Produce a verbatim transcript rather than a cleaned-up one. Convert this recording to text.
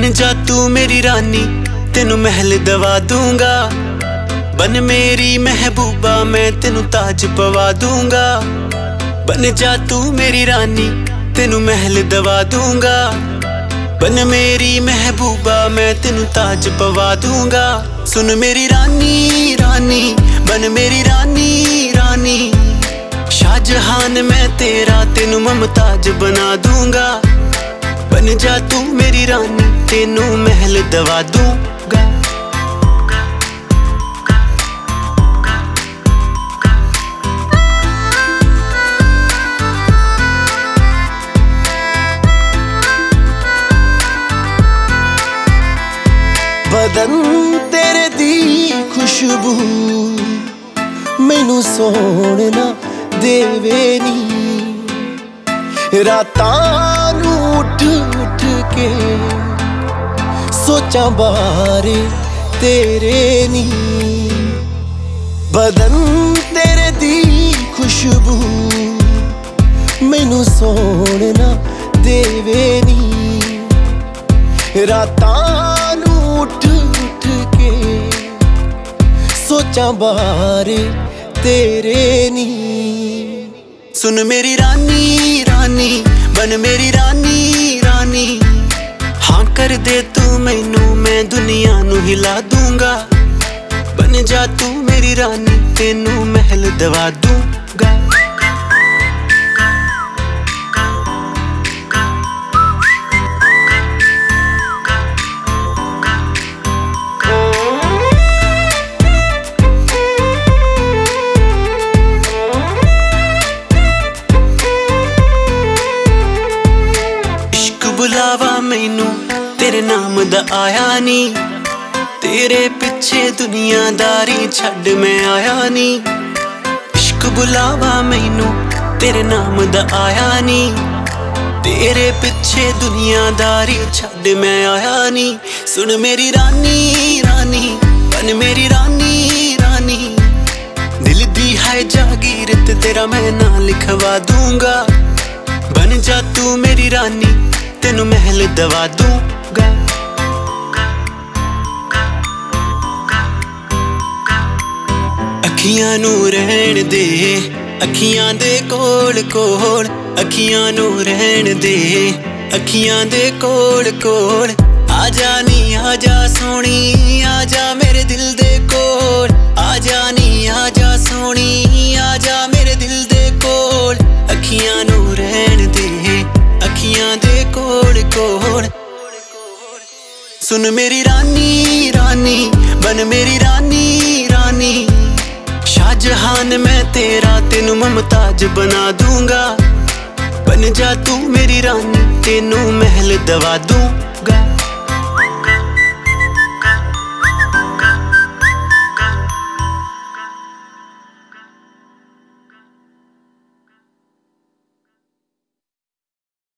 बन जा तू मेरी रानी, तेनू महल दवा दूंगा। बन मेरी महबूबा, मैं तेनू ताज पवा दूंगा। बन जा तू मेरी रानी, तेनू महल दवा दूंगा। बन मेरी महबूबा, मैं तेनू ताज पवा दूंगा। सुन मेरी रानी रानी, बन मेरी रानी रानी। शाहजहान मैं तेरा, तेनू मुमताज बना दूंगा। बन जा तू मेरी रानी, तेनू महल दवा दूंगा। बदन तेरे दी खुशबू मैनू सोने ना देवे नी। रातां नू उठ उठ के सोचा बारे तेरे नी। बदन तेरे दी खुशबू मैनू सोने ना देवे नी। रातां नू उठ उठ के सोचा बारे तेरे नी। सुन मेरी रानी रानी, बन मेरी रानी रानी। हाँ कर दे तू मैनू, मैं दुनिया नू हिला दूंगा। बन जा तू मेरी रानी, तेनू महल दवा दूंगा। बुलावा मैनू तेरे नाम दा आया नी। तेरे पिछे दुनियादारी छड्ड मैं आया नी। इश्क बुलावा मैनू तेरे नाम दा आया नी। तेरे पिछे दुनियादारी छड्ड मैं आया नी। सुन मेरी रानी रानी, बन मेरी रानी रानी। दिल दी है जागीर ते तेरा मैं ना लिखवा दूंगा। बन जा तू मेरी रानी, तेनू महल दवा दूंगा। अखियां नू रहन दे, अखियां दे कोल कोल। अखियां नू रहन दे, अखियां दे कोल कोल। आजा नी आजा सोनी, आजा मेरे दिल दे कोल। आजा नी आजा सोनी, आजा मेरे दिल दे कोल। अखियां नू रहन दे, अखियां दे कोल कोल। सुन मेरी रानी रानी, बन मेरी रानी रानी। शाहजहान मैं तेरा, तेनू मुमताज बना दूंगा। बन जा तू मेरी रानी, तेनू महल दवा दूं।